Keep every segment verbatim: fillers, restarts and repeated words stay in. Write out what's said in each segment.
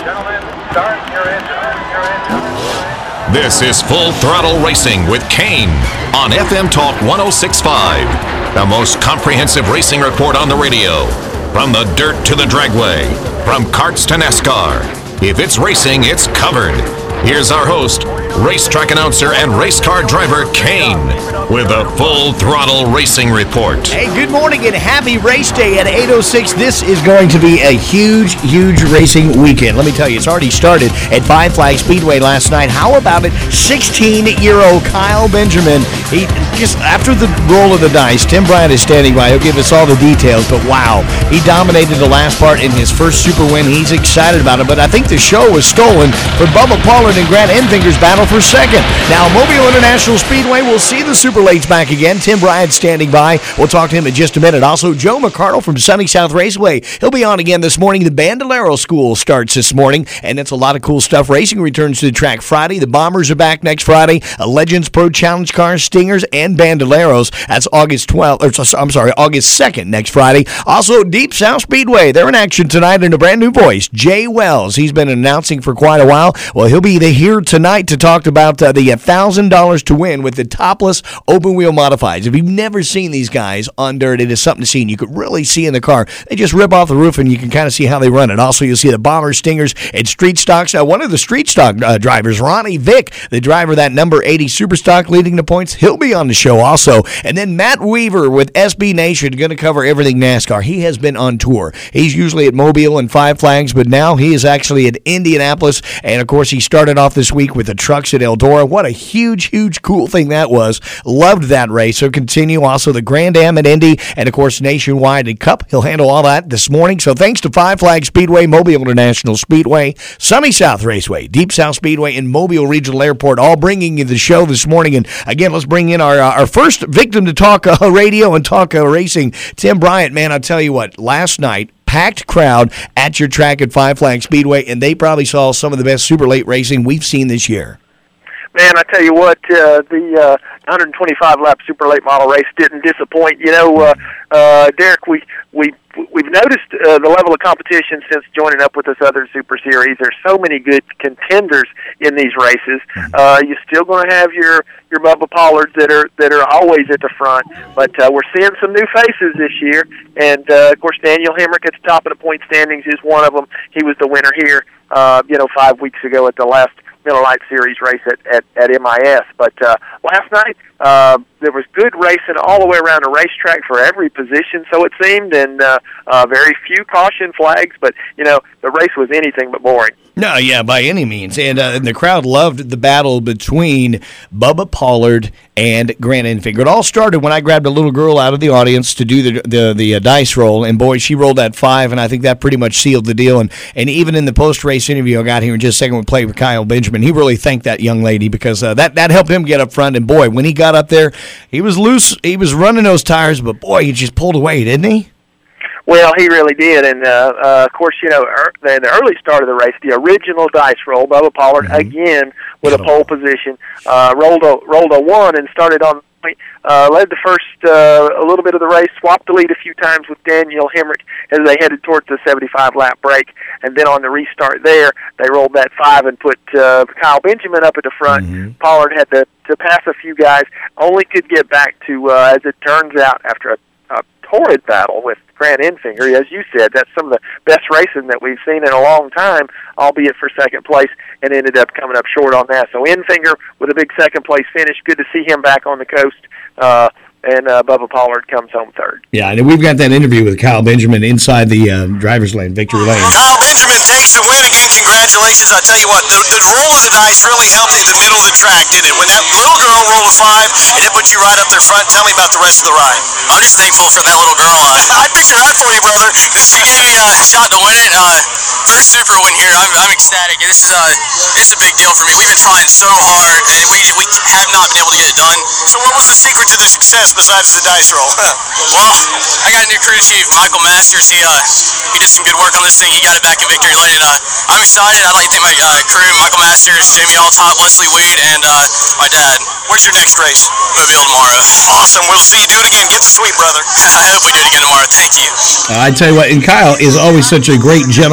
Gentlemen, start your engine. Your engine. This is Full Throttle Racing with Kane on F M Talk one oh six point five. The most comprehensive racing report on the radio. From the dirt to the dragway. From karts to NASCAR. If it's racing, it's covered. Here's our host, racetrack announcer and race car driver Kane, with a Full Throttle Racing report. Hey, good morning and happy race day at eight oh six. This is going to be a huge, huge racing weekend. Let me tell you, it's already started at Five Flag Speedway last night. How about it? sixteen-year-old Kyle Benjamin. He just after the roll of the dice, Tim Bryant is standing by. He'll give us all the details, but wow, he dominated the last part in his first super win. He's excited about it, but I think the show was stolen for Bubba Pollard and Grant Enfinger's battle for second. Now, Mobile International Speedway will see the Super Lates back again. Tim Bryant standing by. We'll talk to him in just a minute. Also, Joe McArdle from Sunny South Raceway. He'll be on again this morning. The Bandolero School starts this morning, and it's a lot of cool stuff. Racing returns to the track Friday. The Bombers are back next Friday. A Legends Pro Challenge Cars, Stingers, and Bandoleros. That's August twelfth. Or, I'm sorry, August second next Friday. Also, Deep South Speedway. They're in action tonight in a brand new voice. Jay Wells. He's been announcing for quite a while. Well, he'll be here tonight to talk about uh, the one thousand dollars to win with the topless open wheel modifieds. If you've never seen these guys on dirt, it is something to see, and you could really see in the car. They just rip off the roof, and you can kind of see how they run it. Also, you'll see the Bombers, Stingers, and Street Stocks. Uh, one of the Street Stock uh, drivers, Ronnie Vick, the driver of that number eighty Super Stock leading the points, he'll be on the show also. And then Matt Weaver with S B Nation, going to cover everything NASCAR. He has been on tour. He's usually at Mobile and Five Flags, but now he is actually at Indianapolis, and of course, he started off this week with the trucks at Eldora. What a huge, huge, cool thing that was. Loved that race. So continue. Also, the Grand Am at Indy, and of course, Nationwide and Cup. He'll handle all that this morning. So thanks to Five Flag Speedway, Mobile International Speedway, Sunny South Raceway, Deep South Speedway, and Mobile Regional Airport, all bringing you the show this morning. And again, let's bring in our uh, our first victim to talk uh, radio and talk uh, racing, Tim Bryant. Man, I'll tell you what, last night, packed crowd at your track at Five Flag Speedway, and they probably saw some of the best super late racing we've seen this year. Man, I tell you what, uh, the uh, one twenty-five lap super late model race didn't disappoint. You know, uh, uh, Derek, we we we've noticed uh, the level of competition since joining up with this other Super Series. There's so many good contenders in these races. Uh, you're still going to have your your Bubba Pollards that are that are always at the front, but uh, we're seeing some new faces this year. And uh, of course, Daniel Hemrick at the top of the point standings is one of them. He was the winner here, uh, you know, five weeks ago at the last Miller Lite Series race at, at, at M I S. But uh, last night, uh, there was good racing all the way around the racetrack for every position, so it seemed, and uh, uh, very few caution flags, but, you know, the race was anything but boring. No, yeah, by any means. And, uh, and the crowd loved the battle between Bubba Pollard and Grant Enfinger. It all started when I grabbed a little girl out of the audience to do the the, the uh, dice roll, and boy, she rolled that five, and I think that pretty much sealed the deal. And, and even in the post-race interview I got here in just a second, we played with Kyle Benjamin. He really thanked that young lady because uh, that, that helped him get up front. And, boy, when he got up there, he was loose. He was running those tires, but, boy, he just pulled away, didn't he? Well, he really did, and uh, uh, of course, you know, er, in the early start of the race, the original dice roll, Bubba Pollard mm-hmm. again with a pole position, uh, rolled a rolled a one and started on point, uh, led the first uh, a little bit of the race, swapped the lead a few times with Daniel Hemrick as they headed towards the seventy-five lap break, and then on the restart there, they rolled that five and put uh, Kyle Benjamin up at the front. Mm-hmm. Pollard had to to pass a few guys, only could get back to uh, as it turns out after a, a torrid battle with Grant Enfinger. As you said, that's some of the best racing that we've seen in a long time, albeit for second place, and ended up coming up short on that. So Enfinger with a big second place finish. Good to see him back on the coast. Uh, and uh, Bubba Pollard comes home third. Yeah, and we've got that interview with Kyle Benjamin inside the uh, driver's lane, victory lane. Kyle Benjamin takes the win again. Congratulations. I tell you what, the, the roll of the dice really helped in the middle of the track, didn't it? When that little girl rolled a five, and it put you right up there front. Tell me about the rest of the ride. I'm just thankful for that little girl. Uh, I picture that for you, brother, because she gave me a shot to win it. Uh, first super win here. I'm, I'm ecstatic. This is a this is a big deal for me. We've been trying so hard, and we we have not been able to get it done. So what was the secret to the success besides the dice roll? Well, I got a new crew chief, Michael Masters. He uh he did some good work on this thing. He got it back in victory lane, and uh, I'm excited. I'd like to thank my uh, crew, Michael Masters, Jamie Alltop, Leslie Weed, and uh, my dad. What's your next race? Mobile tomorrow. Awesome. We'll see you do it again. Get the sweep, brother. I hope we do it again tomorrow. Thank you. Uh, I tell you what, and Kyle is always such a great gentleman when he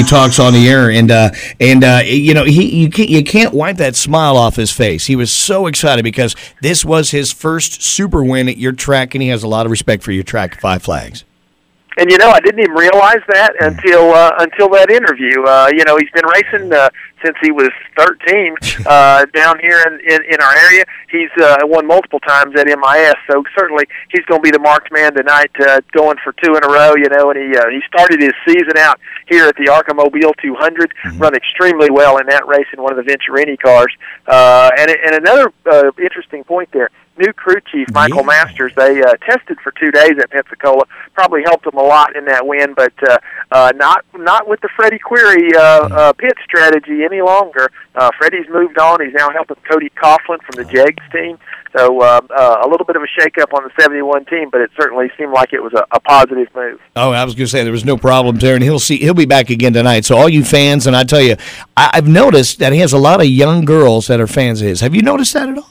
he talks on the air, and uh, and uh, you know he you can't you can't wipe that smile off his face. He was so excited because this was his first super win at your track, and he has a lot of respect for your track, Five Flags. And you know, I didn't even realize that until uh, until that interview. Uh, you know, he's been racing uh, since he was thirteen uh, down here in, in in our area. He's uh, won multiple times at M I S, so certainly he's going to be the marked man tonight, uh, going for two in a row. You know, and he uh, he started his season out here at the Arcamobile two hundred, mm-hmm. run extremely well in that race in one of the Venturini cars. Uh, and and another uh, interesting point there. New crew chief, Michael yeah. Masters, they uh, tested for two days at Pensacola. Probably helped them a lot in that win, but uh, uh, not not with the Freddie Query uh, uh, pit strategy any longer. Uh, Freddie's moved on. He's now helping Cody Coughlin from the Jegs team. So uh, uh, a little bit of a shakeup on the seventy-one team, but it certainly seemed like it was a, a positive move. Oh, I was going to say there was no problem there, and he'll see he'll be back again tonight. So all you fans, and I tell you, I, I've noticed that he has a lot of young girls that are fans of his. Have you noticed that at all?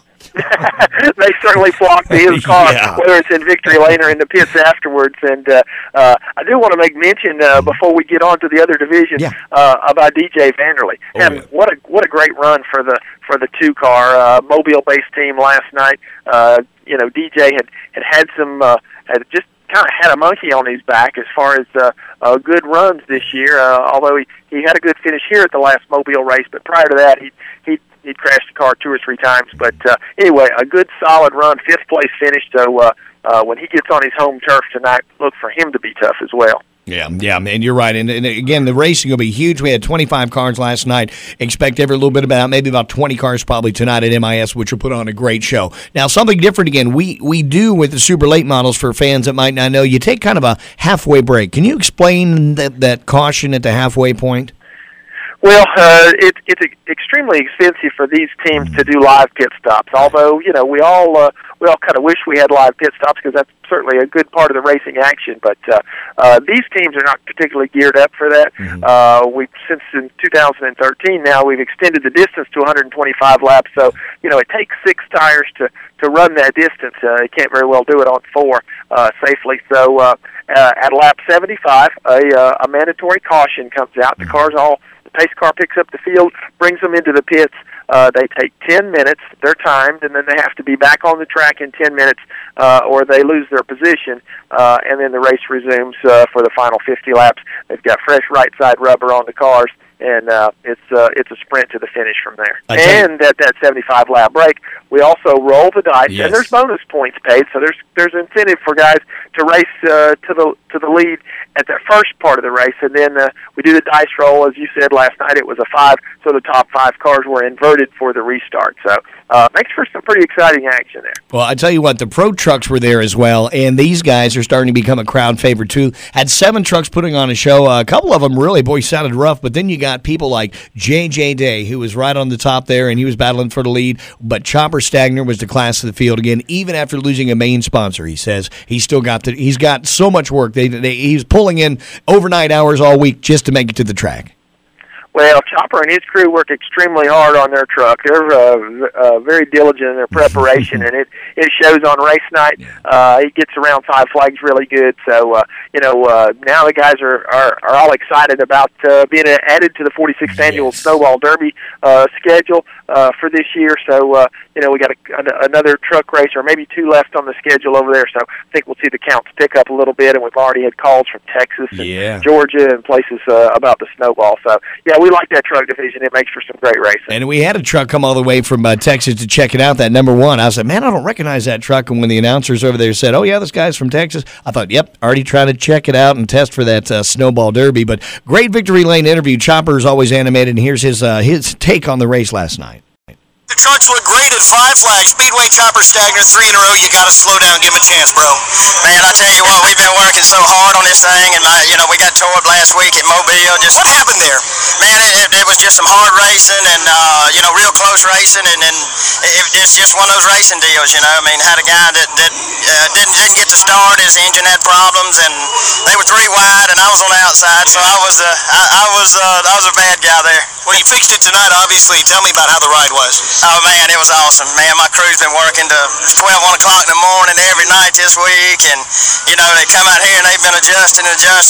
They certainly flock to his car, yeah. whether it's in Victory Lane or in the pits afterwards. And uh, uh, I do want to make mention uh, before we get on to the other division yeah. uh, about D J Vanderlei. Oh, and yeah. what a what a great run for the for the two car uh, Mobile-based team last night. Uh, you know, D J had had had some uh, had just kind of had a monkey on his back as far as uh, uh, good runs this year. Uh, although he he had a good finish here at the last Mobile race, but prior to that he he. He'd crashed the car two or three times, but uh, anyway, a good solid run, fifth place finish. So uh, uh, when he gets on his home turf tonight, look for him to be tough as well. Yeah, yeah, and you're right. And, and again, the racing will be huge. We had twenty-five cars last night. Expect every little bit about maybe about twenty cars probably tonight at M I S, which will put on a great show. Now, something different again. We we do with the super late models for fans that might not know. You take kind of a halfway break. Can you explain that that caution at the halfway point? Well, uh, it, it's extremely expensive for these teams to do live pit stops. Although, you know, we all uh, we all kind of wish we had live pit stops because that's certainly a good part of the racing action. But uh, uh, these teams are not particularly geared up for that. Mm-hmm. Uh, we since in two thousand thirteen now we've extended the distance to one hundred twenty-five laps. So you know, it takes six tires to to run that distance. Uh, you can't very well do it on four uh, safely. So uh, uh, at lap seventy-five, a, uh, a mandatory caution comes out. The cars all pace car picks up the field, brings them into the pits. Uh, they take ten minutes. They're timed, and then they have to be back on the track in ten minutes, uh, or they lose their position. Uh, and then the race resumes uh, for the final fifty laps. They've got fresh right side rubber on the cars, and uh, it's uh, it's a sprint to the finish from there. And at that seventy-five lap break, we also roll the dice, yes. and there's bonus points paid. So there's there's incentive for guys to race uh, to the to the lead at the first part of the race, and then uh, we do the dice roll. As you said last night, it was a five, so the top five cars were inverted for the restart. So uh, makes for some pretty exciting action there. Well, I tell you what, the pro trucks were there as well, and these guys are starting to become a crowd favorite too. Had seven trucks putting on a show. Uh, a couple of them really, boy, sounded rough, but then you got people like J J Day, who was right on the top there, and he was battling for the lead, but Chopper Stagner was the class of the field again, even after losing a main sponsor. He says he's still got the, he's got so much work. They, they, he's pulling in overnight hours all week just to make it to the track. Well, Chopper and his crew work extremely hard on their truck. They're uh, uh, very diligent in their preparation, and it, it shows on race night. Uh, he gets around Five Flags really good. So, uh, you know, uh, now the guys are, are, are all excited about uh, being added to the forty-sixth yes. annual Snowball Derby uh, schedule uh, for this year. So, uh, you know, we got a, another truck race, or maybe two left on the schedule over there. So I think we'll see the counts pick up a little bit, and we've already had calls from Texas and yeah. Georgia and places uh, about the Snowball. So, yeah, we like that truck division. It makes for some great racing. And we had a truck come all the way from uh, Texas to check it out, that number one. I said, man, I don't recognize that truck. And when the announcers over there said, oh, yeah, this guy's from Texas, I thought, yep, already trying to check it out and test for that uh, Snowball Derby. But great Victory Lane interview. Chopper is always animated, and here's his uh, his take on the race last night. The trucks look great at Five Flags. Speedway, Chopper, Stagner, three in a row. You got to slow down and give them a chance, bro. Man, I tell you what, we've been working so hard on this thing, and uh, you know, we got tore up last week at Mobile. Just what happened there, man? It, it, it was just some hard racing, and uh, you know, real close racing, and then it, it's just one of those racing deals, you know. I mean, had a guy that, that uh, didn't didn't get to start. His engine had problems, and they were three wide, and I was on the outside, so I was uh, I, I was uh, I was a bad guy there. Well, you fixed it tonight, obviously. Tell me about how the ride was. Oh, man, it was awesome. Man, my crew's been working to twelve, one o'clock in the morning every night this week, and, you know, they come out here and they've been adjusting and adjusting the track,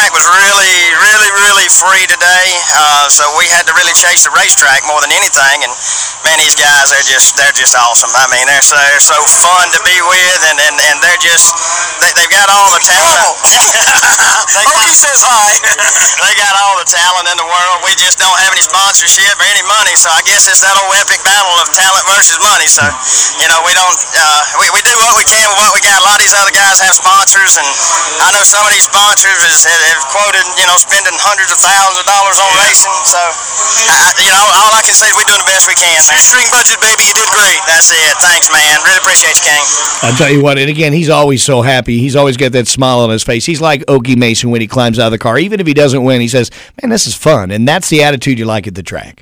track was really, really, really free today, uh, so we had to really chase the racetrack more than anything. And man, these guys, they're just, they're just awesome. I mean, they're so, they're so fun to be with, and, and, and they're just, they, they've got all the talent. Oh, he says hi. They got all the talent in the world. We just don't have any sponsorship or any money, so I guess it's that old epic battle of talent versus money. So, you know, we don't, uh, we, we do what we can with what we got. A lot of these other guys have sponsors, and I know some of these sponsors is, have quoted, you know, spending hundreds of thousands of dollars on racing. So, I, you know, all I can say is we're doing the best we can. Shoestring budget, baby, you did great. That's it. Thanks, man. Really appreciate you, King. I'll tell you what, and again, he's always so happy. He's always got that smile on his face. He's like Okie Mason when he climbs out of the car. Even if he doesn't win, he says, man, this is fun. And that's the attitude you like at the track.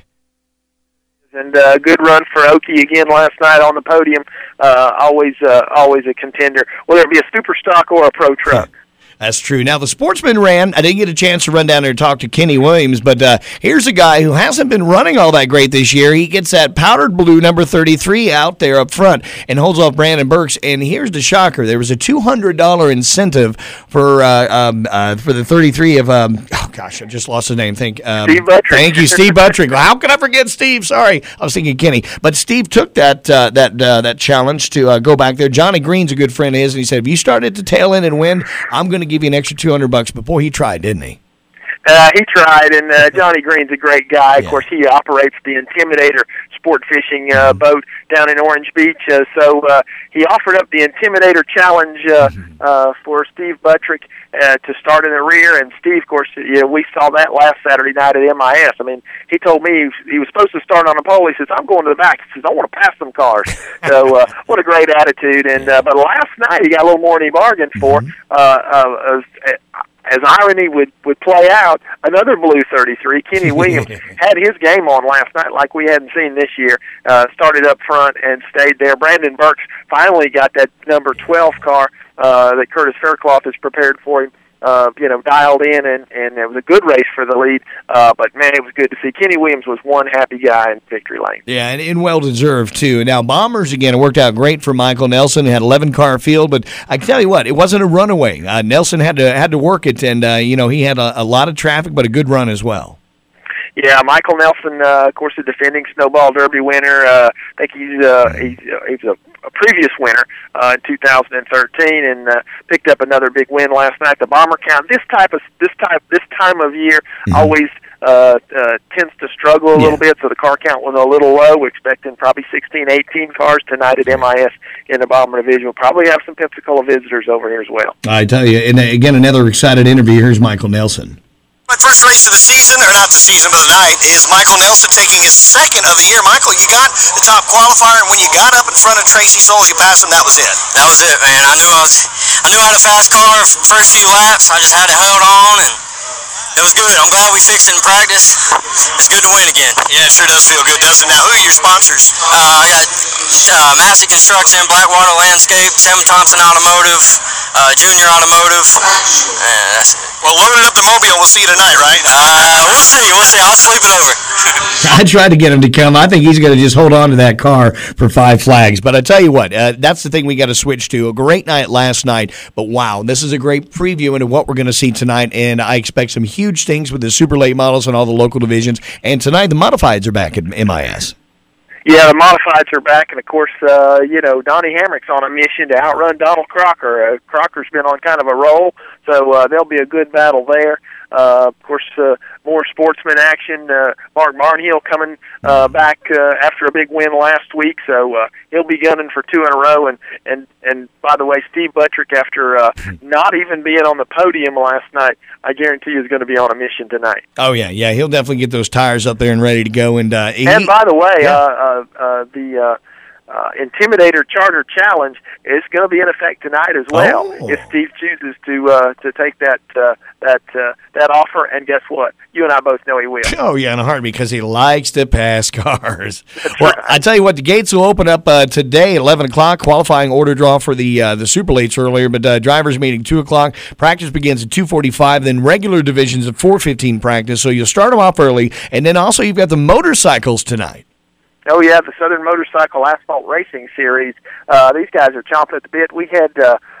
And a uh, good run for Okie again last night on the podium. Uh, always uh, always a contender, whether it be a super stock or a pro truck. That's true. Now, the Sportsman ran. I didn't get a chance to run down there and talk to Kenny Williams, but uh, here's a guy who hasn't been running all that great this year. He gets that powdered blue number thirty-three out there up front and holds off Brandon Burks. And here's the shocker. There was a two hundred dollars incentive for uh, um, uh, for the thirty-three of, um, oh, gosh, I just lost his name. Think, um, Steve Buttrick. Thank you, Steve Buttrick. How could I forget Steve? Sorry. I was thinking Kenny. But Steve took that uh, that uh, that challenge to uh, go back there. Johnny Green's a good friend of his, and he said, if you started to tail in and win, I'm going to give you an extra two hundred bucks. Before he tried, didn't he? Uh, he tried, and uh, Johnny Green's a great guy. Yeah. Of course, he operates the Intimidator sport fishing uh, Mm-hmm. boat down in Orange Beach. Uh, so uh, he offered up the Intimidator challenge uh, Mm-hmm. uh, for Steve Buttrick uh, to start in the rear. And Steve, of course, you know, we saw that last Saturday night at M I S. I mean, he told me he was, he was supposed to start on the pole. He says, I'm going to the back. He says, I want to pass some cars. So uh, what a great attitude. And uh, But last night he got a little more than he bargained for. Mm-hmm. Uh, uh, uh, As irony would, would play out, another blue thirty-three, Kenny Williams, had his game on last night like we hadn't seen this year. Uh, started up front and stayed there. Brandon Burks finally got that number twelve car uh, that Curtis Faircloth has prepared for him, uh, you know, dialed in, and, and it was a good race for the lead. Uh, but, man, it was good to see. Kenny Williams was one happy guy in victory lane. Yeah, and, and well-deserved, too. Now, Bombers, again, it worked out great for Michael Nelson. He had an eleven-car field, but I can tell you what, it wasn't a runaway. Uh, Nelson had to had to work it, and, uh, you know, he had a, a lot of traffic, but a good run as well. Yeah, Michael Nelson, uh, of course, the defending Snowball Derby winner. Uh, I think he's uh, he's, uh, he's a, a previous winner uh, in two thousand thirteen, and uh, picked up another big win last night. The Bomber count this type of this type this time of year mm-hmm. always uh, uh, tends to struggle a yeah. little bit. So the car count was a little low. We're expecting probably sixteen, eighteen cars tonight at M I S in the Bomber division. We'll probably have some Pensacola visitors over here as well. I tell you, and again, another excited interview. Here's Michael Nelson. My first race of the season, or not the season, but the night, is Michael Nelson taking his second of the year. Michael, you got the top qualifier, and when you got up in front of Tracy Souls, you passed him. That was it. That was it, man. I knew I was, I knew I had a fast car first few laps. I just had to hold on, and it was good. I'm glad we fixed it in practice. It's good to win again. Yeah, it sure does feel good, doesn't it? Now, who are your sponsors? Uh, I got uh, Massey Construction, Blackwater Landscape, Tim Thompson Automotive, uh, Junior Automotive. And that's it. Well, load it up to Mobile. We'll see you tonight, right? Uh, we'll see. We'll see. I'll sleep it over. I tried to get him to come. I think he's going to just hold on to that car for Five Flags. But I tell you what, uh, that's the thing we got to switch to. A great night last night, but wow, this is a great preview into what we're going to see tonight, and I expect some huge things with the super late models and all the local divisions. And tonight, the modifieds are back at M I S. Yeah, the modifieds are back, and of course, uh, you know, Donnie Hamrick's on a mission to outrun Donald Crocker. Uh, Crocker's been on kind of a roll, so uh, there'll be a good battle there. Uh, of course, uh, more sportsman action. Uh, Mark Barnhill coming uh, back uh, after a big win last week, so uh, he'll be gunning for two in a row. And and and by the way, Steve Buttrick, after uh, not even being on the podium last night, I guarantee you is going to be on a mission tonight. Oh yeah, yeah, he'll definitely get those tires up there and ready to go. And uh, he, and by the way, yeah. uh, uh, uh, the uh, uh, Intimidator Charter Challenge is going to be in effect tonight as well. Oh. If Steve chooses to uh, to take that uh, that uh, that offer, and guess what? You and I both know he will. Oh yeah, in a heartbeat, because he likes to pass cars. That's well, right. I tell you what, the gates will open up uh, today at eleven o'clock. Qualifying order draw for the uh, the super lates earlier, but uh, drivers meeting two o'clock. Practice begins at two forty-five. Then regular divisions at four fifteen practice. So you'll start them off early, and then also you've got the motorcycles tonight. Oh, yeah, the Southern Motorcycle Asphalt Racing Series. Uh, these guys are chomping at the bit. We had uh,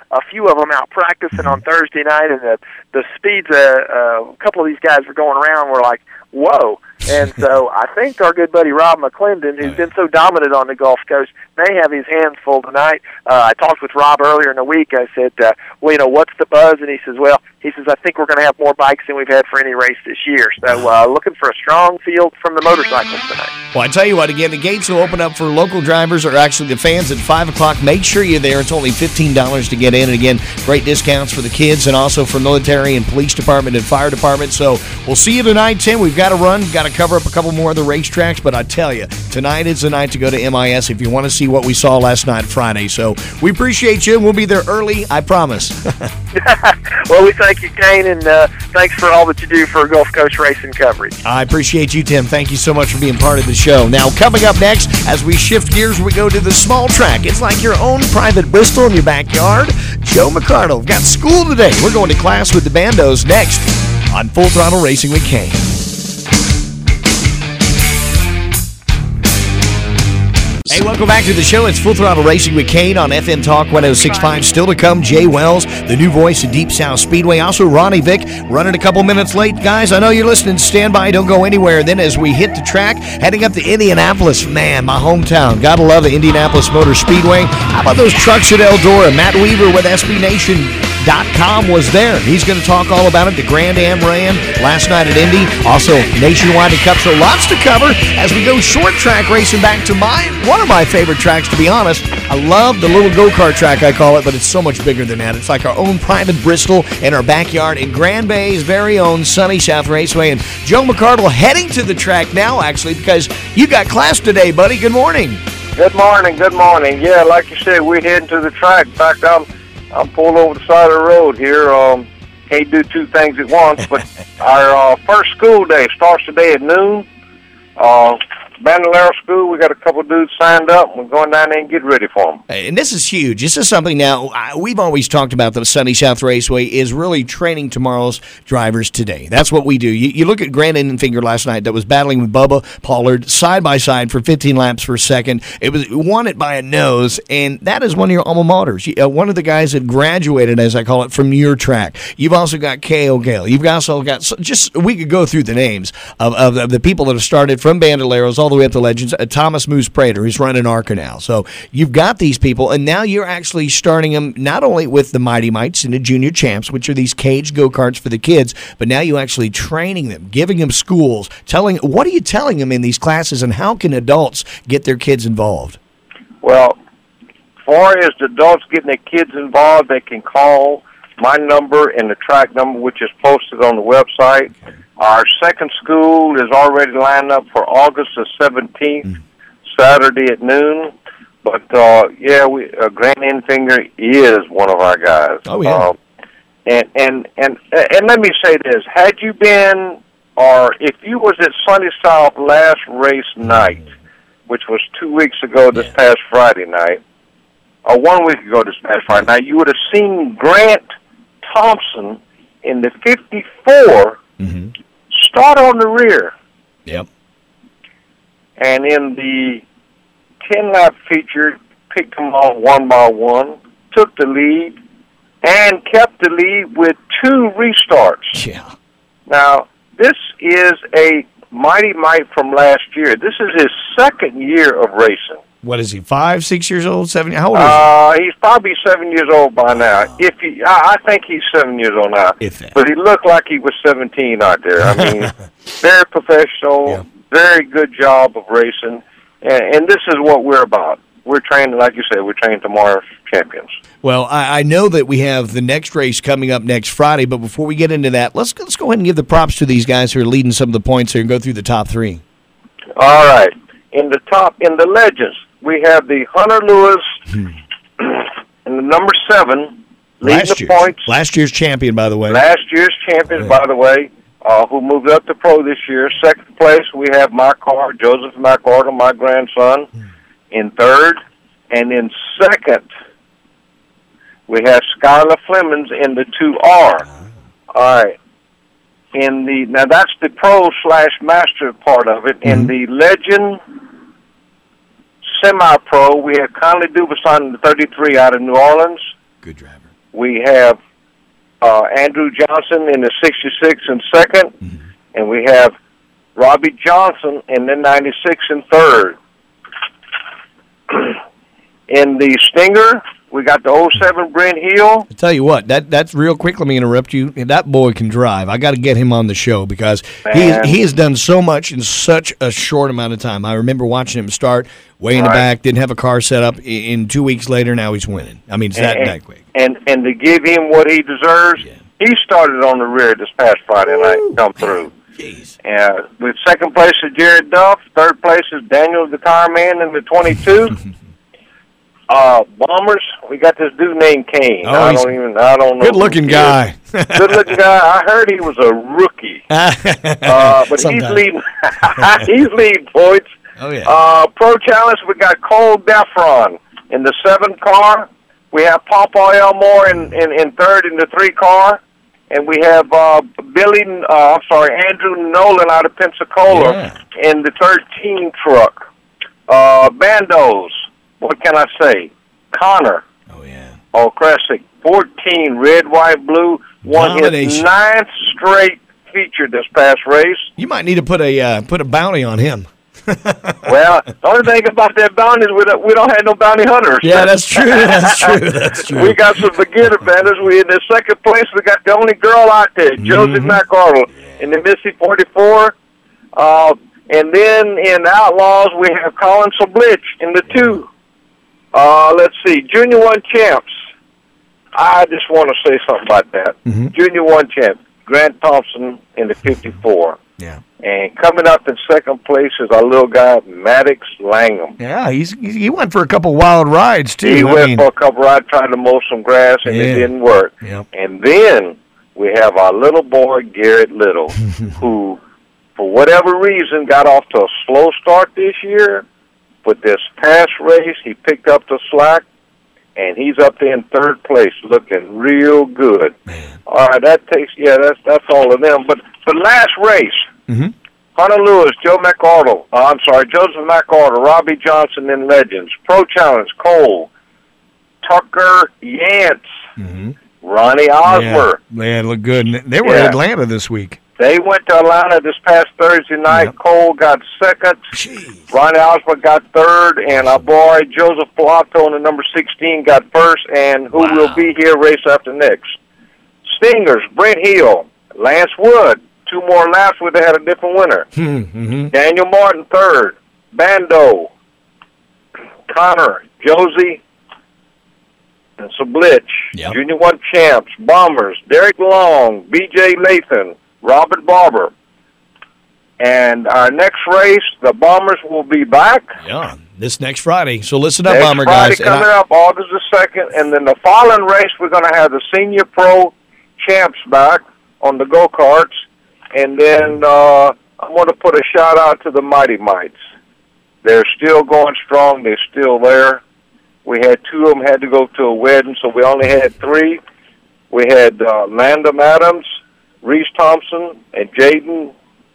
a few of them out practicing on Thursday night, and the the speeds uh, uh, a couple of these guys were going around were like, whoa. And so I think our good buddy Rob McClendon, who's been so dominant on the Gulf Coast, may have his hands full tonight. Uh, I talked with Rob earlier in the week. I said, uh, well, you know, what's the buzz? And he says, well, he says, I think we're going to have more bikes than we've had for any race this year. So uh, looking for a strong field from the motorcycles tonight. Well, I tell you what, again, the gates will open up for local drivers, or actually the fans, at five o'clock. Make sure you're there. It's only fifteen dollars to get in. And again, great discounts for the kids and also for military and police department and fire department. So we'll see you tonight, Tim. We've got to run, got to cover up a couple more of the racetracks, but I tell you, tonight is the night to go to M I S if you want to see what we saw last night Friday. So we appreciate you. We'll be there early, I promise. Well, we thank you, Kane, and uh, thanks for all that you do for Gulf Coast racing coverage. I appreciate you, Tim. Thank you so much for being part of the show. Now, coming up next, as we shift gears, we go to the small track. It's like your own private Bristol in your backyard. Joe McArdle, got school today. We're going to class with the Bandos next on Full Throttle Racing with Kane. Hey, welcome back to the show. It's Full Throttle Racing with Kane on F M Talk one oh six point five. Still to come, Jay Wells, the new voice of Deep South Speedway. Also, Ronnie Vick, running a couple minutes late. Guys, I know you're listening. Stand by. Don't go anywhere. Then as we hit the track, heading up to Indianapolis. Man, my hometown. Gotta love the Indianapolis Motor Speedway. How about those trucks at Eldora? Matt Weaver with S B Nation dot com was there. He's going to talk all about it. The Grand Am ran last night at Indy. Also, Nationwide and Cup. So lots to cover as we go short track racing back to my one of my favorite tracks, to be honest. I love the little go-kart track, I call it, but it's so much bigger than that. It's like our own private Bristol in our backyard in Grand Bay's very own Sunny South Raceway. And Joe McArdle heading to the track now, actually, because you got class today, buddy. Good morning. Good morning, good morning. Yeah, like you said, we're heading to the track. In fact, I'm, I'm pulled over the side of the road here. Um, can't do two things at once, but our uh, first school day starts today at noon. Uh, Bandolero School, we got a couple dudes signed up. We're going down there and get ready for them. And this is huge. This is something now, we've always talked about the Sunny South Raceway is really training tomorrow's drivers today. That's what we do. You, you look at Grant Enfinger last night that was battling with Bubba Pollard side by side for fifteen laps per second. It was won it by a nose, and that is one of your alma maters. Uh, one of the guys that graduated, as I call it, from your track. You've also got K O. Gale. You've also got, just, we could go through the names of, of, of the people that have started from Bandoleros all the way up to legends. Uh, Thomas Moose Prater, who's running ARCA now. So you've got these people, and now you're actually starting them not only with the Mighty Mites and the Junior Champs, which are these cage go-karts for the kids, but now you actually training them, giving them schools, telling, what are you telling them in these classes, and how can adults get their kids involved? Well, as far as the adults getting their kids involved, they can call my number and the track number, which is posted on the website. Our second school is already lined up for August the seventeenth, mm. Saturday at noon. But, uh, yeah, we uh, Grant Enfinger is one of our guys. Oh, yeah. Uh, and, and, and, and let me say this. Had you been, or if you was at Sunny South last race night, which was two weeks ago this yeah. past Friday night, or one week ago this past Friday night, you would have seen Grant Thompson in the fifty-four mm-hmm. start on the rear. Yep. And in the ten-lap feature, picked them on one by one, took the lead, and kept the lead with two restarts. Yeah. Now, this is a Mighty Mite from last year. This is his second year of racing. What is he, five, six years old, seven? How old is uh, he? He's probably seven years old by now. If he, I, I think he's seven years old now. If that. But he looked like he was seventeen out there. I mean, very professional, yeah. very good job of racing. And, and this is what we're about. We're training, like you said, we're training tomorrow's champions. Well, I, I know that we have the next race coming up next Friday, but before we get into that, let's let's go ahead and give the props to these guys who are leading some of the points here and go through the top three. All right. In the top, in the legends, we have the Hunter Lewis and the number seven leading last the year's, points. Last year's champion, by the way. Last year's champion, yeah. by the way, uh, who moved up to pro this year. Second place, we have my car, Joseph McArdle, my grandson, mm. in third. And in second, we have Skylar Flemings in the two R. Oh. All right. In the now that's the pro slash master part of it. Mm-hmm. In the legend semi-pro, we have Conley Dubuisson in the thirty-three out of New Orleans. Good driver. we have uh, Andrew Johnson in the sixty-six in second, mm-hmm. and we have Robbie Johnson in the ninety-six in third. In the Stinger, we got the oh seven Brent Hill. I tell you what, that that's real quick. Let me interrupt you. That boy can drive. I got to get him on the show because he he has done so much in such a short amount of time. I remember watching him start way in right. the back, didn't have a car set up. In two weeks later, now he's winning. I mean, it's that, and, that quick. And and to give him what he deserves, yeah. he started on the rear this past Friday Woo. night. Come through. Jeez. Uh, with second place is Jared Duff. Third place is Daniel the Car Man in the twenty-two. Uh, Bombers, we got this dude named Kane. Oh, I don't even, I don't know. Good looking guy. Good looking guy. I heard he was a rookie. uh, but Sometimes. he's leading, he's leading points. Oh, yeah. Uh, Pro Challenge, we got Cole Deffron in the seven car. We have Papa Elmore in, in, in third in the three car. And we have uh, Billy, uh, I'm sorry, Andrew Nolan out of Pensacola yeah. in the thirteen truck. Uh, Bandos. What can I say? Connor. Oh, yeah. Oh, Kresick. fourteen, red, white, blue. Won his ninth straight feature this past race. You might need to put a uh, put a bounty on him. Well, the only thing about that bounty is we don't, we don't have no bounty hunters. Yeah, that's true. That's true. That's true. We got some beginner bandits. We in the second place. We got the only girl out there, mm-hmm. Josie McArdle, yeah. in the Missy forty-four. Uh, and then in the Outlaws, we have Colin Sublich in the two. Uh, let's see, Junior One champs. I just want to say something about that. Mm-hmm. Junior One champ, Grant Thompson in the fifty-four. Yeah. And coming up in second place is our little guy, Maddox Langham. Yeah, he's he went for a couple wild rides, too. He I went mean, for a couple rides trying to mow some grass, and yeah. it didn't work. Yep. And then we have our little boy, Garrett Little, who, for whatever reason, got off to a slow start this year. But this past race, he picked up the slack, and he's up there in third place, looking real good. Man. All right, that takes yeah, that's that's all of them. But the last race, mm-hmm. Hunter Lewis, Joe McArdle, uh, I'm sorry, Joseph McArdle, Robbie Johnson in Legends, Pro Challenge, Cole, Tucker Yance, mm-hmm. Ronnie Osmer. Yeah, man, look good. They were yeah. in Atlanta this week. They went to Atlanta this past Thursday night. Yep. Cole got second. Jeez. Ronnie Osmer got third. And our boy Joseph Pilato in the number sixteen got first. And who wow. will be here race after next? Stingers, Brent Hill, Lance Wood. Two more laps would have had a different winner. Mm-hmm. Daniel Martin third. Bando, Connor, Josie, and Sublich. Yep. Junior One champs, Bombers, Derek Long, B J Lathan, Robert Barber. And our next race, the Bombers will be back. Yeah, this next Friday. So listen up, next Bomber Friday guys. coming I- up, August the second. And then the following race, we're going to have the Senior Pro champs back on the go-karts. And then uh, I want to put a shout-out to the Mighty Mites. They're still going strong. They're still there. We had two of them had to go to a wedding, so we only had three. We had uh, Landon Adams, Reese Thompson, and Jaden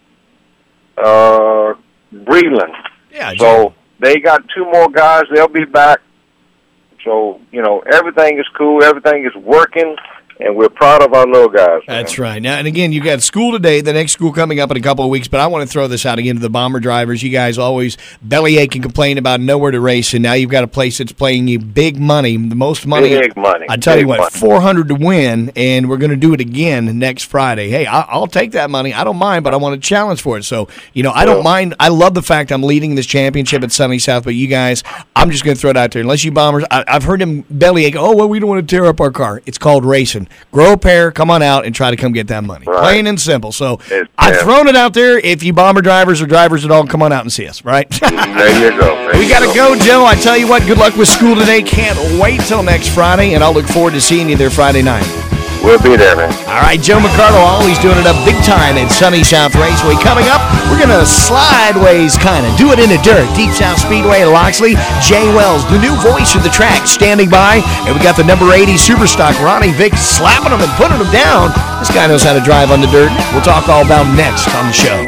uh, Breland. Yeah, so they got two more guys. They'll be back. So, you know, everything is cool. Everything is working. And we're proud of our little guys. That's man. right. Now, and again, you got school today, the next school coming up in a couple of weeks, but I want to throw this out again to the Bomber drivers. You guys always bellyache and complain about nowhere to race, and now you've got a place that's playing you big money, the most money. Big money. I tell big you what, money. four hundred to win, and we're going to do it again next Friday. Hey, I'll take that money. I don't mind, but I want a challenge for it. So, you know, I don't mind. I love the fact I'm leading this championship at Sunny South, but you guys, I'm just going to throw it out there. Unless you Bombers, I, I've heard him bellyache, oh, well, we don't want to tear up our car. It's called racing. Grow a pair. Come on out and try to come get that money. Right. Plain and simple. So it's, I've yeah. thrown it out there. If you Bomber drivers or drivers at all, come on out and see us, right? There you go. There we got to go. go, Joe. I tell you what, good luck with school today. Can't wait till next Friday, and I'll look forward to seeing you there Friday night. We'll be there, man. All right, Joe McArdle, always doing it up big time at Sunny South Raceway. Coming up, we're going to slideways kind of do it in the dirt. Deep South Speedway in Loxley. Jay Wells, the new voice of the track, standing by. And we got the number eighty Superstock, Ronnie Vick, slapping them and putting them down. This guy knows how to drive on the dirt. We'll talk all about next on the show.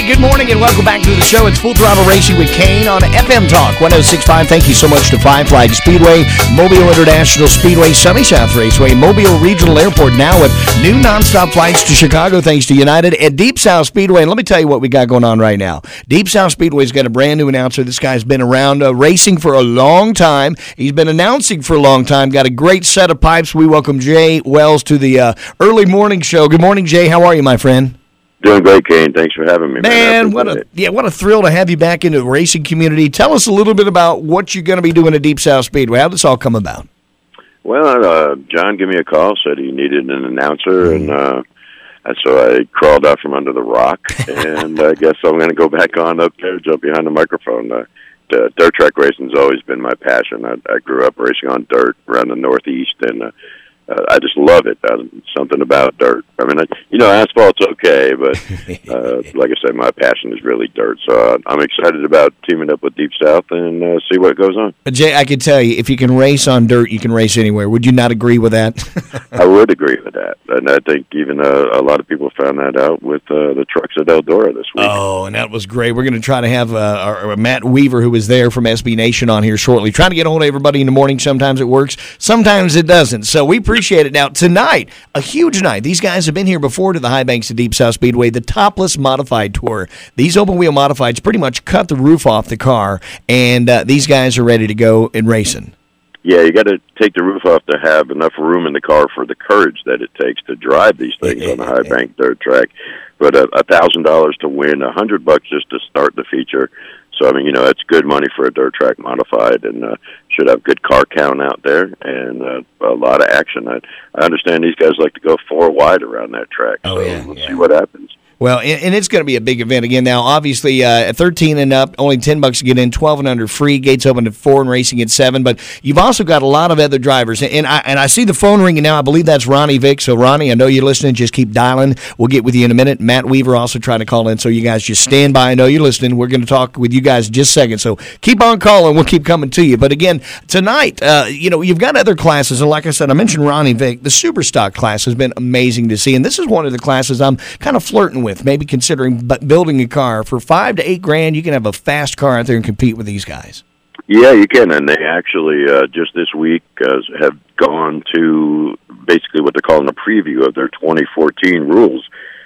Hey, good morning and welcome back to the show. It's Full Throttle Racing with Kane on F M Talk one oh six point five. Thank you so much to Five Flag Speedway, Mobile International Speedway, Sunny South Raceway, Mobile Regional Airport now with new nonstop flights to Chicago thanks to United, and Deep South Speedway. And let me tell you what we got going on right now. Deep South Speedway's got a brand new announcer. This guy's been around uh, racing for a long time. He's been announcing for a long time. Got a great set of pipes. We welcome Jay Wells to the uh, early morning show. Good morning, Jay. How are you, my friend? Doing great, Kane. Thanks for having me, man. Man, what a yeah, what a thrill to have you back in the racing community. Tell us a little bit about what you're going to be doing at Deep South Speedway. How did this all come about? Well, uh, John gave me a call, said he needed an announcer, and uh, so I crawled out from under the rock, and I guess I'm going to go back on up there, jump behind the microphone. Uh, the dirt track racing has always been my passion. I, I grew up racing on dirt around the Northeast, and uh, Uh, I just love it. Uh, something about dirt. I mean, I, you know, asphalt's okay, but uh, like I said, my passion is really dirt. So uh, I'm excited about teaming up with Deep South and uh, see what goes on. Jay, I can tell you, if you can race on dirt, you can race anywhere. Would you not agree with that? I would agree with that. And I think even uh, a lot of people found that out with uh, the trucks at Eldora this week. Oh, and that was great. We're going to try to have uh, our, our Matt Weaver, who was there from S B Nation, on here shortly. Trying to get a hold of everybody in the morning. Sometimes it works. Sometimes it doesn't. So we appreciate it. Now, tonight, a huge night. These guys have been here before to the High Banks of Deep South Speedway, the Topless Modified Tour. These open-wheel modifieds pretty much cut the roof off the car, and uh, these guys are ready to go in racing. Yeah, you got to take the roof off to have enough room in the car for the courage that it takes to drive these things on a high bank dirt track. But a thousand dollars to win, a hundred bucks just to start the feature. So I mean, you know, that's good money for a dirt track modified, and uh, should have good car count out there and uh, a lot of action. I, I understand these guys like to go four wide around that track. Oh, so yeah, we'll yeah. see what happens. Well, and it's going to be a big event again. Now, obviously, uh, at thirteen and up, only ten bucks to get in. Twelve and under free. Gates open at four and racing at seven. But you've also got a lot of other drivers, and I and I see the phone ringing now. I believe that's Ronnie Vick. So, Ronnie, I know you're listening. Just keep dialing. We'll get with you in a minute. Matt Weaver also trying to call in. So, you guys just stand by. I know you're listening. We're going to talk with you guys in just a second. So, keep on calling. We'll keep coming to you. But again, tonight, uh, you know, you've got other classes, and like I said, I mentioned Ronnie Vick. The Super Stock class has been amazing to see, and this is one of the classes I'm kind of flirting with, maybe considering. But building a car for five to eight grand, you can have a fast car out there and compete with these guys. Yeah, you can, and they actually uh, just this week uh, have gone to basically what they're calling a preview of their twenty fourteen rules.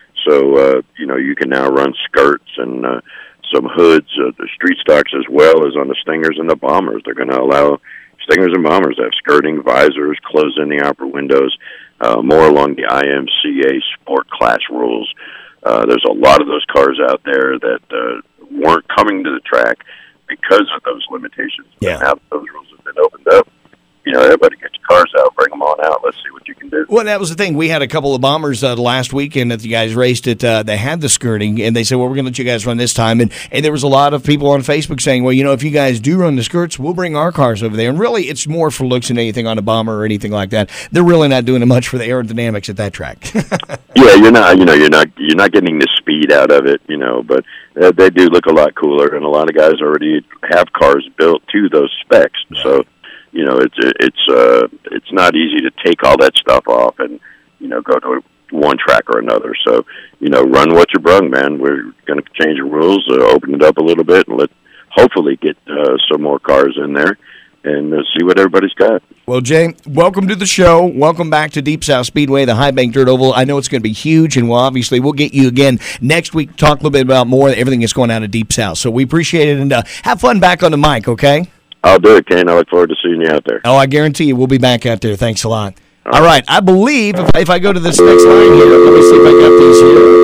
So uh, you know, you can now run skirts and uh, some hoods, uh, the street stocks, as well as on the Stingers and the Bombers. They're going to allow Stingers and Bombers to have skirting, visors, close in the upper windows, uh, more along the I M C A Sport Class rules. Uh, there's a lot of those cars out there that uh, weren't coming to the track because of those limitations. Yeah. Now that those rules have been opened up, you know, everybody get your cars out, bring them on out. Let's see what you can do. Well, that was the thing. We had a couple of Bombers uh, last weekend that the guys raced it. Uh, they had the skirting, and they said, well, we're going to let you guys run this time. And, and there was a lot of people on Facebook saying, well, you know, if you guys do run the skirts, we'll bring our cars over there. And really, it's more for looks than anything on a Bomber or anything like that. They're really not doing much for the aerodynamics at that track. Yeah, you're not, you know, you're not, you're not getting the speed out of it, you know, but uh, they do look a lot cooler, and a lot of guys already have cars built to those specs. Right. So, you know, it's it's uh, it's not easy to take all that stuff off and, you know, go to one track or another. So, you know, run what you brung, man. We're going to change the rules, uh, open it up a little bit, and let hopefully get uh, some more cars in there and uh, see what everybody's got. Well, Jay, welcome to the show. Welcome back to Deep South Speedway, the High Bank Dirt Oval. I know it's going to be huge, and we'll obviously we'll get you again next week, talk a little bit about more everything that's going on at Deep South. So we appreciate it, and uh, have fun back on the mic, okay? I'll do it, Kane. I look forward to seeing you out there. Oh, I guarantee you we'll be back out there. Thanks a lot. All, All right. right. I believe if, if I go to this next line here, let me see if I got these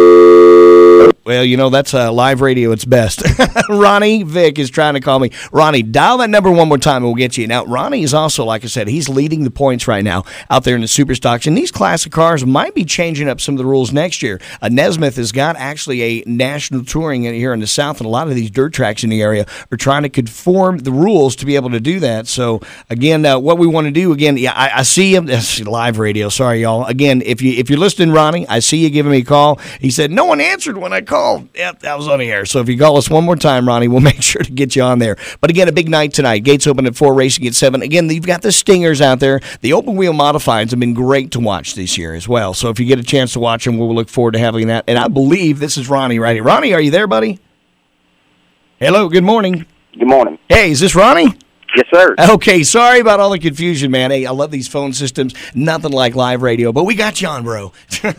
here. Well, you know, that's uh, live radio. It's best. Ronnie Vick is trying to call me. Ronnie, dial that number one more time and we'll get you. Now, Ronnie is also, like I said, he's leading the points right now out there in the super stocks. And these classic cars might be changing up some of the rules next year. Uh, Nesmith has got actually a national touring here in the South, and a lot of these dirt tracks in the area are trying to conform the rules to be able to do that. So, again, uh, what we want to do, again, yeah, I, I see him. That's live radio. Sorry, y'all. Again, if, you, if you're listening, Ronnie, I see you giving me a call. He said, no one answered when I called. call. Yep, that was on the air. So if you call us one more time, Ronnie, we'll make sure to get you on there. But again, a big night tonight. Gates open at four, racing at seven. Again, you've got the Stingers out there. The open wheel modifieds have been great to watch this year as well. So if you get a chance to watch them, we'll look forward to having that. And I believe this is Ronnie right here. Ronnie, are you there, buddy? Hello, good morning. Good morning. Hey, is this Ronnie? Yes, sir. Okay, sorry about all the confusion, man. Hey, I love these phone systems. Nothing like live radio, but we got you on, bro.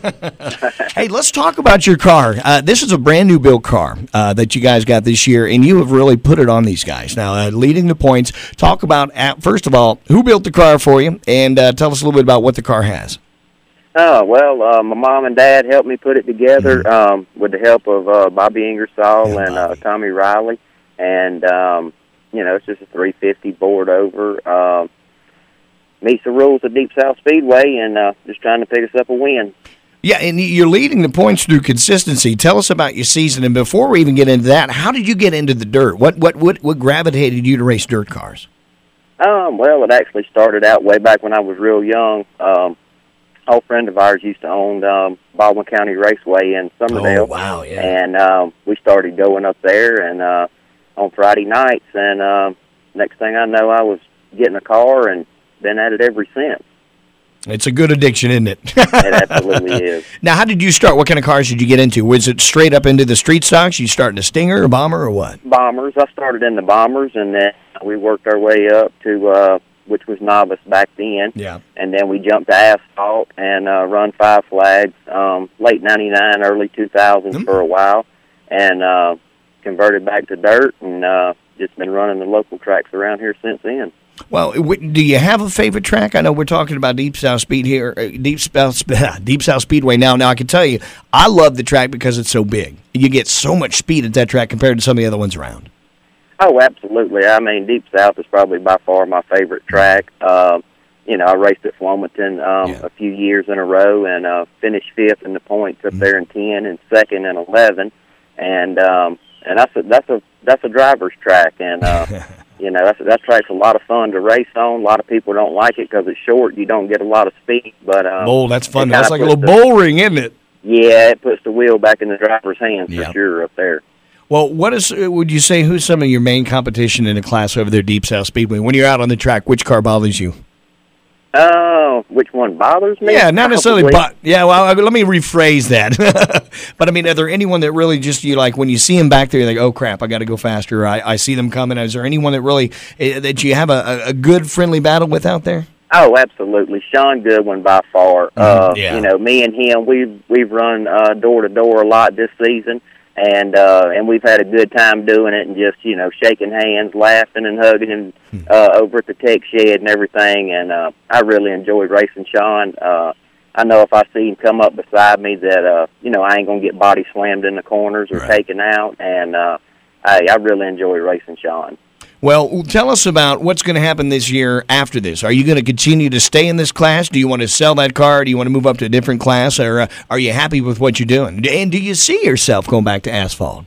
Hey, let's talk about your car. Uh, this is a brand new built car uh, that you guys got this year, and you have really put it on these guys. Now, uh, leading the points, talk about, uh, first of all, who built the car for you, and uh, tell us a little bit about what the car has. Oh, well, uh, my mom and dad helped me put it together mm-hmm. um, with the help of uh, Bobby Ingersoll yeah, and uh, Tommy Riley, and... Um, You know, it's just a three fifty board over. Uh, meets the rules of Deep South Speedway, and uh, just trying to pick us up a win. Yeah, and you're leading the points through consistency. Tell us about your season, and before we even get into that, how did you get into the dirt? What what what, what gravitated you to race dirt cars? Um, well, it actually started out way back when I was real young. Um, an old friend of ours used to own um, Baldwin County Raceway in Summerdale. Oh, wow, yeah. And um, we started going up there, and uh, on Friday nights, and uh, next thing I know, I was getting a car and been at it ever since. It's a good addiction, isn't it? It absolutely is. Now, how did you start? What kind of cars did you get into? Was it straight up into the street stocks? You starting a Stinger, a Bomber, or what? Bombers. I started in the Bombers, and then we worked our way up to, uh, which was novice back then. Yeah. And then we jumped to asphalt and uh, run five flags, um, late ninety-nine, early two thousands mm-hmm. for a while, and uh, converted back to dirt, and uh, just been running the local tracks around here since then. Well, do you have a favorite track? I know we're talking about Deep South Speed here, Deep South, Deep South Speedway now. Now, I can tell you, I love the track because it's so big. You get so much speed at that track compared to some of the other ones around. Oh, absolutely. I mean, Deep South is probably by far my favorite track. Uh, you know, I raced at Flomaton um, yeah. a few years in a row, and uh, finished fifth in the points up mm-hmm. there in ten, and second in eleven, and um, and that's a that's a that's a driver's track, and uh, you know that's that track's a lot of fun to race on. A lot of people don't like it because it's short. You don't get a lot of speed, but um, bowl. That's fun. That's like a little bowl ring, isn't it? Yeah, it puts the wheel back in the driver's hands yep. for sure up there. Well, what is would you say? Who's some of your main competition in the class over there, Deep South Speedway? When you're out on the track, which car bothers you? Oh, which one bothers me? Yeah, not necessarily. But yeah, well, let me rephrase that. But I mean, are there anyone that really just you like when you see them back there, you're like, oh crap, I got to go faster. I, I see them coming. Is there anyone that really uh, that you have a, a good friendly battle with out there? Oh, absolutely, Sean Goodwin by far. Mm-hmm. Uh, yeah. You know, me and him, we've we've run uh, door to door a lot this season. And uh, and we've had a good time doing it, and just you know shaking hands, laughing and hugging, and uh, over at the tech shed and everything. And uh, I really enjoyed racing Sean. Uh, I know if I see him come up beside me, that uh, you know I ain't gonna get body slammed in the corners or right. taken out. And uh, I, I really enjoy racing Sean. Well, tell us about what's going to happen this year after this. Are you going to continue to stay in this class? Do you want to sell that car? Do you want to move up to a different class? Or uh, are you happy with what you're doing? And do you see yourself going back to asphalt?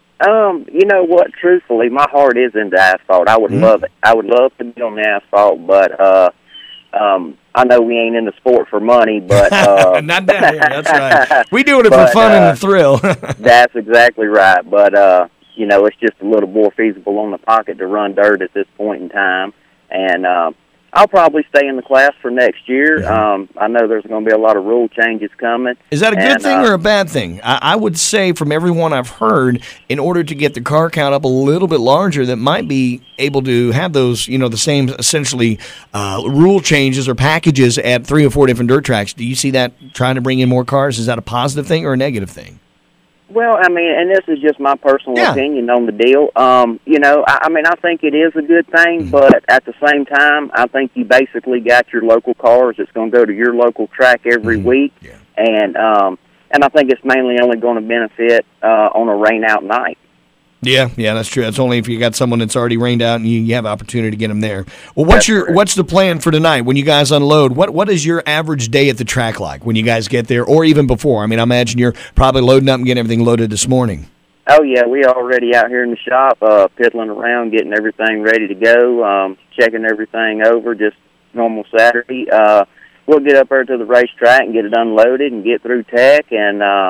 Um, you know what? Truthfully, my heart is into asphalt. I would mm-hmm. love it. I would love to be on the asphalt, but uh, um, I know we ain't in the sport for money. But uh, not down here. That's right. We doing it but, for fun uh, and the thrill. That's exactly right. But uh, you know, it's just a little more feasible on the pocket to run dirt at this point in time. And uh, I'll probably stay in the class for next year. Mm-hmm. Um, I know there's going to be a lot of rule changes coming. Is that a good and, thing uh, or a bad thing? I, I would say from everyone I've heard, in order to get the car count up a little bit larger, that might be able to have those, you know, the same essentially uh, rule changes or packages at three or four different dirt tracks. Do you see that trying to bring in more cars? Is that a positive thing or a negative thing? Well, I mean, and this is just my personal yeah. opinion on the deal. Um, you know, I, I mean, I think it is a good thing, mm-hmm. but at the same time, I think you basically got your local cars that's going to go to your local track every mm-hmm. week, yeah. and um, and I think it's mainly only going to benefit uh, on a rain-out night. Yeah, yeah, that's true. That's only if you got someone that's already rained out and you, you have opportunity to get them there. Well, what's that's your correct. What's the plan for tonight when you guys unload? What What is your average day at the track like when you guys get there, or even before? I mean, I imagine you're probably loading up and getting everything loaded this morning. Oh yeah, we already out here in the shop, uh, piddling around, getting everything ready to go, um, checking everything over. Just normal Saturday. Uh, we'll get up there to the racetrack and get it unloaded and get through tech and. Um,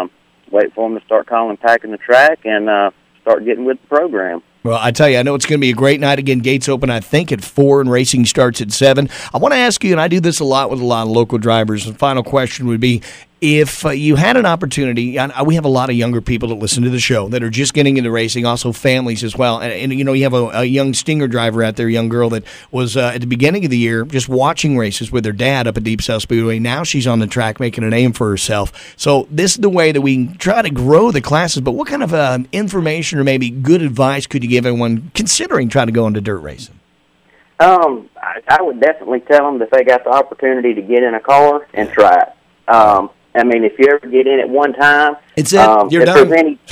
wait for them to start calling, packing the track, and uh, start getting with the program. Well, I tell you, I know it's going to be a great night. Again, gates open, I think, at four, and racing starts at seven. I want to ask you, and I do this a lot with a lot of local drivers, the final question would be, if uh, you had an opportunity, and we have a lot of younger people that listen to the show that are just getting into racing, also families as well. And, and you know, you have a, a young Stinger driver out there, a young girl that was uh, at the beginning of the year just watching races with her dad up at Deep South Speedway. Now she's on the track making a name for herself. So this is the way that we try to grow the classes. But what kind of uh, information or maybe good advice could you give everyone considering trying to go into dirt racing? Um, I, I would definitely tell them that if they got the opportunity to get in a car and try it. Um, I mean, if you ever get in at one time, it's it. Um, You're if done. There's any,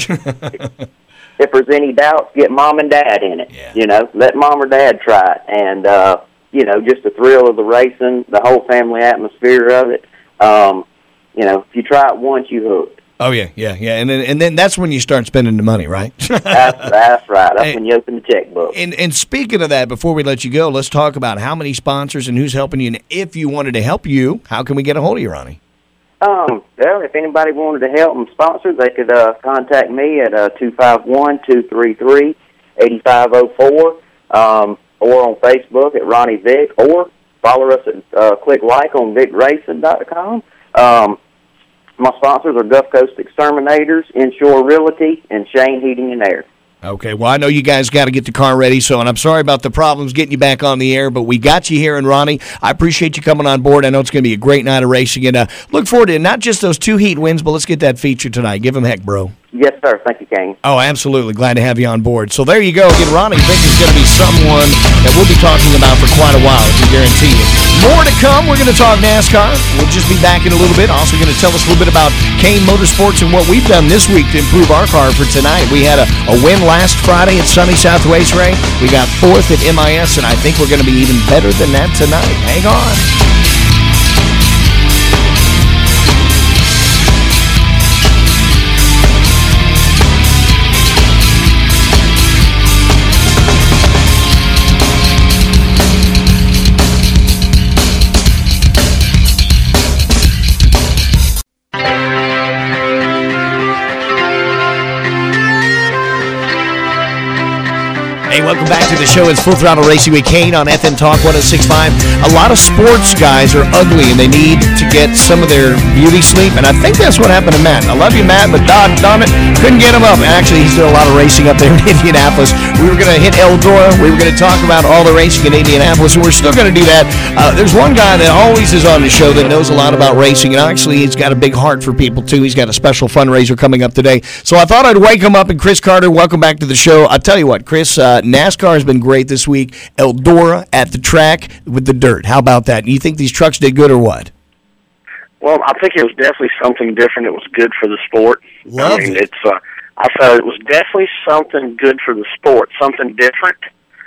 if there's any doubts, get mom and dad in it. Yeah. You know, let mom or dad try it, and uh, you know, just the thrill of the racing, the whole family atmosphere of it. Um, you know, if you try it once, you hooked. Oh yeah, yeah, yeah, and then and then that's when you start spending the money, right? that's that's right. That's hey, when you open the checkbook. And and speaking of that, before we let you go, let's talk about how many sponsors and who's helping you. And if you wanted to help you, how can we get a hold of you, Ronnie? Um, well, if anybody wanted to help them sponsor, they could uh, contact me at uh, two five one, two three three, eight five zero four, um, or on Facebook at Ronnie Vick, or follow us at uh, click like on vic racing dot com. Um, my sponsors are Gulf Coast Exterminators, Inshore Realty, and Shane Heating and Air. Okay, well, I know you guys got to get the car ready, so, and I'm sorry about the problems getting you back on the air, but we got you here, and Ronnie, I appreciate you coming on board. I know it's going to be a great night of racing, and uh, look forward to not just those two heat wins, but let's get that feature tonight. Give them heck, bro. Yes, sir. Thank you, Kane. Oh, absolutely. Glad to have you on board. So there you go. Again, Ronnie Vick is going to be someone that we'll be talking about for quite a while, I can guarantee you. More to come. We're going to talk NASCAR. We'll just be back in a little bit. Also going to tell us a little bit about Kane Motorsports and what we've done this week to improve our car for tonight. We had a, a win last Friday at Sunny South Raceway. We got fourth at M I S, and I think we're going to be even better than that tonight. Hang on. Hey, welcome back to the show. It's Full Throttle Racing with Kane on F M Talk one oh six point five. A lot of sports guys are ugly, and they need to get some of their beauty sleep, and I think that's what happened to Matt. I love you, Matt, but darn, darn it, couldn't get him up. Actually, he's doing a lot of racing up there in Indianapolis. We were going to hit Eldora. We were going to talk about all the racing in Indianapolis, and we're still going to do that. Uh, there's one guy that always is on the show that knows a lot about racing, and actually he's got a big heart for people, too. He's got a special fundraiser coming up today. So I thought I'd wake him up, and Chris Carter, welcome back to the show. I'll tell you what, Chris, uh, NASCAR has been great this week. Eldora at the track with the dirt. How about that? You think these trucks did good or what? Well, I think it was definitely something different. It was good for the sport. Loved I mean, it. it's. Uh, I thought it was definitely something good for the sport, something different.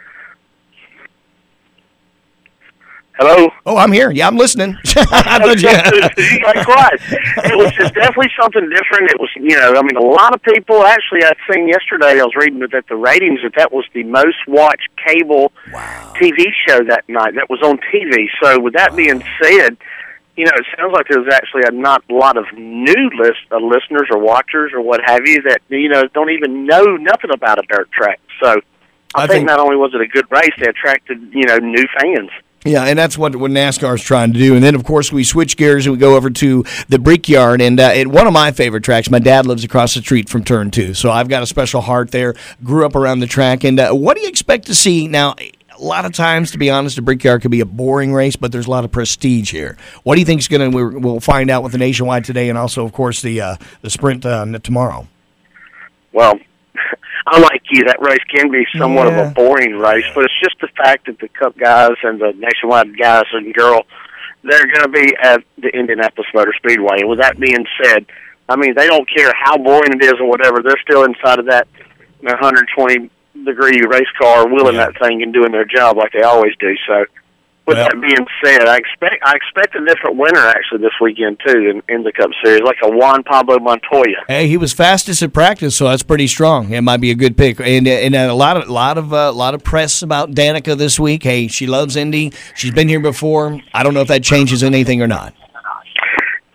Hello? Oh, I'm here. Yeah, I'm listening. I thought you... Like, right. It was just definitely something different. It was, you know, I mean, a lot of people, actually, I'd seen yesterday, I was reading that the ratings, that that was the most watched cable wow. T V show that night. That was on T V. So with that wow. being said, you know, it sounds like there's actually a not a lot of new list, uh, listeners or watchers or what have you that, you know, don't even know nothing about a dirt track. So I, I think, think not only was it a good race, they attracted, you know, new fans. Yeah, and that's what, what NASCAR is trying to do. And then, of course, we switch gears and we go over to the Brickyard. And uh, at one of my favorite tracks, my dad lives across the street from Turn two. So I've got a special heart there, grew up around the track. And uh, what do you expect to see? Now, a lot of times, to be honest, the Brickyard could be a boring race, but there's a lot of prestige here. What do you think is going to, we'll find out with the Nationwide today and also, of course, the, uh, the Sprint uh, tomorrow? Well, unlike you, that race can be somewhat yeah. of a boring race, but it's just the fact that the Cup guys and the Nationwide guys and girl, they're going to be at the Indianapolis Motor Speedway. And with that being said, I mean, they don't care how boring it is or whatever. They're still inside of that one hundred twenty degree race car, wheeling yeah. that thing and doing their job like they always do. So, with well, that being said, I expect I expect a different winner actually this weekend too in, in the Cup Series, like a Juan Pablo Montoya. Hey, he was fastest at practice, so that's pretty strong. It might be a good pick, and and a lot of lot of uh, lot of press about Danica this week. Hey, she loves Indy. She's been here before. I don't know if that changes anything or not.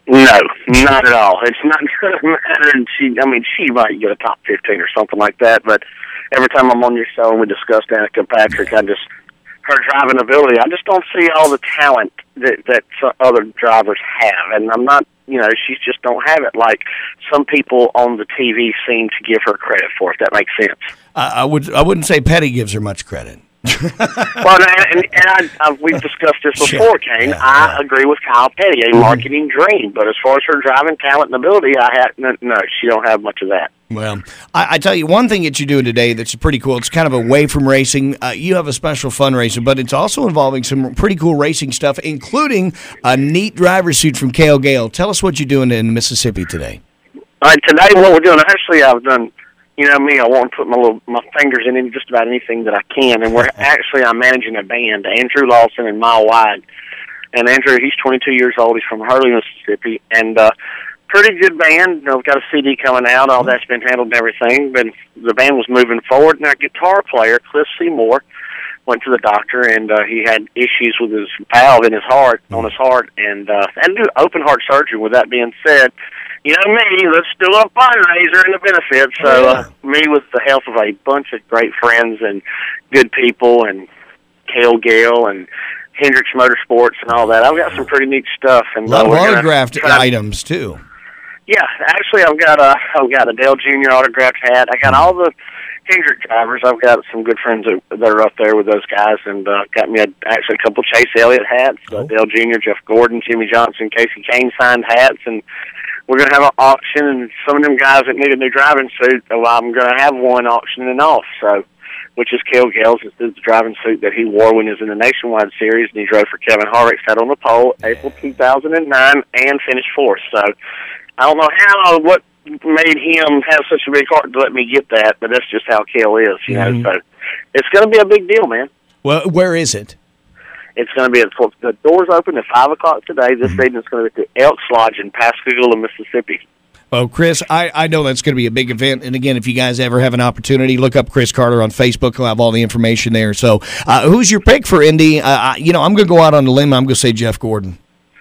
No, not at all. It's not going to matter. And she, I mean, she might get a top fifteen or something like that. But every time I'm on your show and we discuss Danica Patrick, I just her driving ability. I just don't see all the talent that that other drivers have, and I'm not. You know, she just don't have it like some people on the T V seem to give her credit for. If that makes sense. Uh, I would. I wouldn't say Petty gives her much credit. Well, and, and I, I, we've discussed this before, Kane. Yeah, I yeah. agree with Kyle Petty, a marketing dream. But as far as her driving talent and ability, I have no, no she don't have much of that. Well, I, I tell you, one thing that you're doing today that's pretty cool, it's kind of away from racing. Uh, you have a special fundraiser, but it's also involving some pretty cool racing stuff, including a neat driver's suit from Cale Gale. Tell us what you're doing in Mississippi today. All right, today what we're doing, actually I've done, you know me, I want to put my little my fingers in just about anything that I can, and we're actually, I'm managing a band, Andrew Lawson and Mile Wide. And Andrew, he's twenty-two years old, he's from Hurley, Mississippi, and uh, pretty good band. You know, we've got a C D coming out, all that's been handled and everything, but the band was moving forward, and our guitar player, Cliff Seymour, went to the doctor, and uh, he had issues with his valve in his heart, on his heart, and uh, had to do open heart surgery. With that being said, you know me, let's do a fundraiser and the benefits. So uh, me, with the help of a bunch of great friends and good people, and Cale Gale and Hendricks Motorsports and all that, I've got some pretty neat stuff. And a lot uh, of autographed items too. Yeah, actually, I've got a I've got a Dale Junior autographed hat. I got all the Hendrick drivers. I've got some good friends that, that are up there with those guys, and uh, got me a, actually a couple Chase Elliott hats. Uh, Dale Junior, Jeff Gordon, Jimmy Johnson, Casey Kane signed hats, and we're going to have an auction, and some of them guys that need a new driving suit, well, I'm going to have one auctioning off, so, which is Cale Gale's. It's the driving suit that he wore when he was in the Nationwide Series, and he drove for Kevin Harvick, sat on the pole, April two thousand nine, and finished fourth. So I don't know how, what made him have such a big heart to let me get that, but that's just how Cale is, you mm-hmm. know, so it's going to be a big deal, man. Well, where is it? It's going to be at the doors open at five o'clock today. This mm-hmm. evening it's going to be at the Elks Lodge in Pascagoula, Mississippi. Well, Chris, I, I know that's going to be a big event. And again, if you guys ever have an opportunity, look up Chris Carter on Facebook. He'll have all the information there. So, uh, who's your pick for Indy? Uh, I, you know, I'm going to go out on a limb. I'm going to say Jeff Gordon.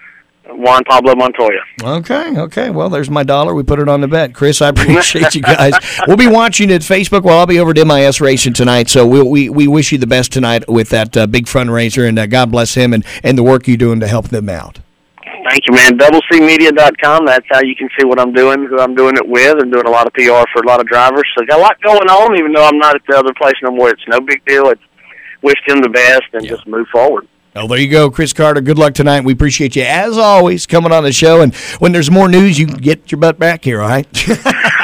Juan Pablo Montoya. Okay, okay. Well, there's my dollar. We put it on the bet. Chris, I appreciate you guys. We'll be watching at Facebook. Well, I'll be over at M I S Racing tonight, so we we, we wish you the best tonight with that uh, big fundraiser, and uh, God bless him and, and the work you're doing to help them out. Thank you, man. double C media dot com. That's how you can see what I'm doing, who I'm doing it with, and doing a lot of P R for a lot of drivers. So got a lot going on, even though I'm not at the other place no more. It's no big deal. It's wish them the best and yeah. just move forward. Oh, there you go, Chris Carter. Good luck tonight. We appreciate you, as always, coming on the show. And when there's more news, you can get your butt back here, all right? Peace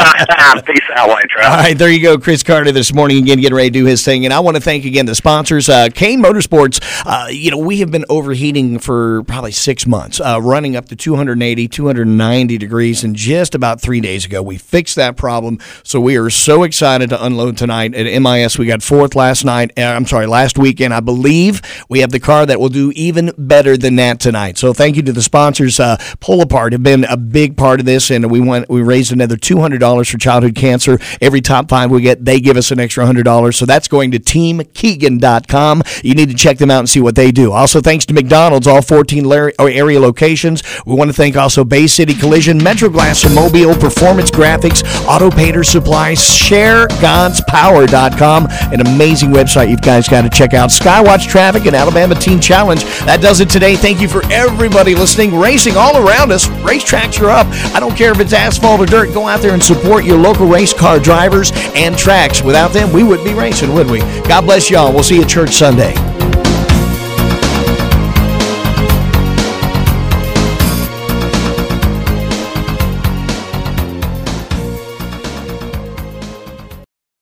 out, White Trout. All right, there you go, Chris Carter this morning, again, getting ready to do his thing. And I want to thank, again, the sponsors. Uh, Kane Motorsports, uh, you know, we have been overheating for probably six months, uh, running up to two eighty, two ninety degrees. And just about three days ago, we fixed that problem. So we are so excited to unload tonight at M I S. We got fourth last night. Uh, I'm sorry, last weekend. I believe we have the car that will do even better than that tonight. So thank you to the sponsors. Uh, Pull Apart have been a big part of this, and we went we raised another two hundred dollars for childhood cancer. Every top five we get, they give us an extra one hundred dollars. So that's going to team keegan dot com. You need to check them out and see what they do. Also, thanks to McDonald's, all fourteen area locations. We want to thank also Bay City Collision, Metro Glass and Mobile, Performance Graphics, Auto Painter Supplies, share gods power dot com, an amazing website you guys got to check out. Skywatch Traffic and Alabama Teen Challenge. That does it today. Thank you for everybody listening. Racing all around us. Racetracks are up. I don't care if it's asphalt or dirt. Go out there and support your local race car drivers and tracks. Without them, we wouldn't be racing, would we? God bless y'all. We'll see you at church Sunday.